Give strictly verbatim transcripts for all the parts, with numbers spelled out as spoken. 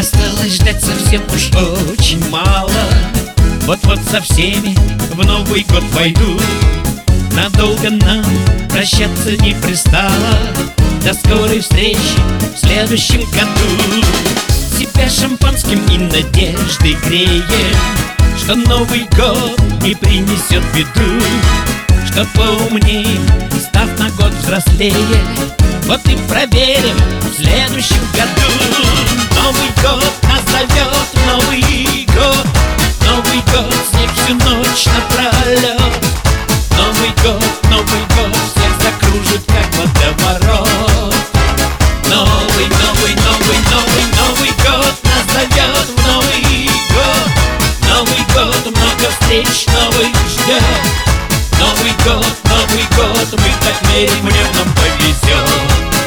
Осталось ждать совсем уж очень мало. Вот-вот со всеми в Новый год войду. Надолго нам прощаться не пристало. До скорой встречи в следующем году. Себя шампанским и надеждой греем, что Новый год не принесет беду. Что поумней, став на год взрослее, вот и проверим в следующем году. Новый год нас зовет, Новый год, Новый год, снег всю ночь напролет. Новый год, Новый год, всех закружит, как водоворот. Новый, новый, новый, новый, Новый год нас зовет в Новый год. Новый год, много встреч новых ждет. Новый год, Новый год, мы так верим, в нем нам повезет.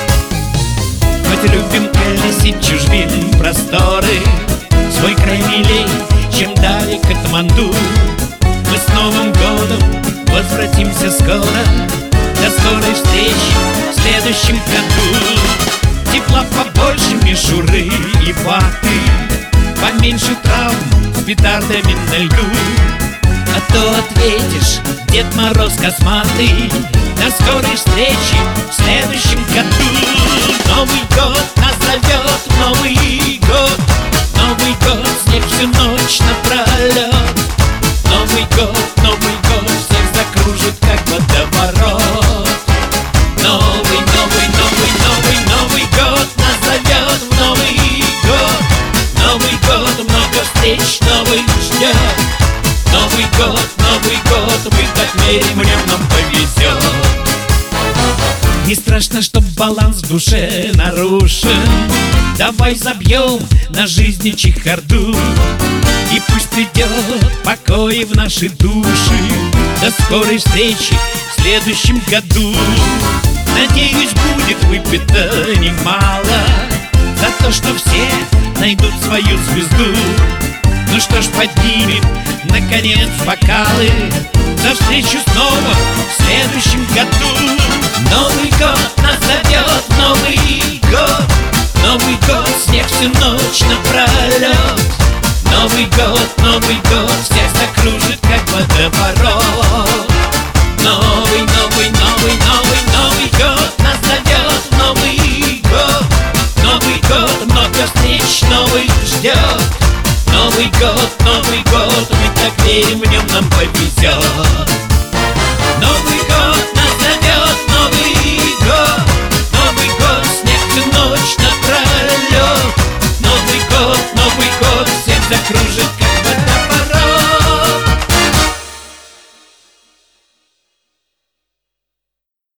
Хоть любим колесить чужбин просторы, свой край милей, чем далее Катманду. Мы с Новым годом возвратимся скоро. До скорой встречи в следующем году. Тепла побольше, мишуры и ваты, поменьше травм с петардами на льду. А то ответишь, Дед Мороз косматый, до скорой встречи в следующем году. Новый год нас зовет, Новый год, Новый год, снег всю ночь напролет. Новый год, Новый год, всех закружит, как водоворот. Новый, новый, новый, новый, Новый год нас зовет в Новый год. Новый год, много встреч новых ждет. Новый год, Новый год, мы так верим, в нем нам повезет. Не страшно, что баланс в душе нарушен. Давай забьем на жизни чехарду. И пусть придет покой в наши души. До скорой встречи в следующем году. Надеюсь, будет выпито немало за то, что все найдут свою звезду. Ну что ж, поднимем, наконец, бокалы за встречу снова в следующем году. Новый год нас зовет, Новый год, Новый год, снег всю ночь напролет. Новый год, Новый год, всех закружит, как водоворот. Новый, новый, новый, новый, Новый год нас зовет, Новый год, Новый год, много встреч новых ждет. Новый год, Новый год, мы так верим, в нем нам повезет.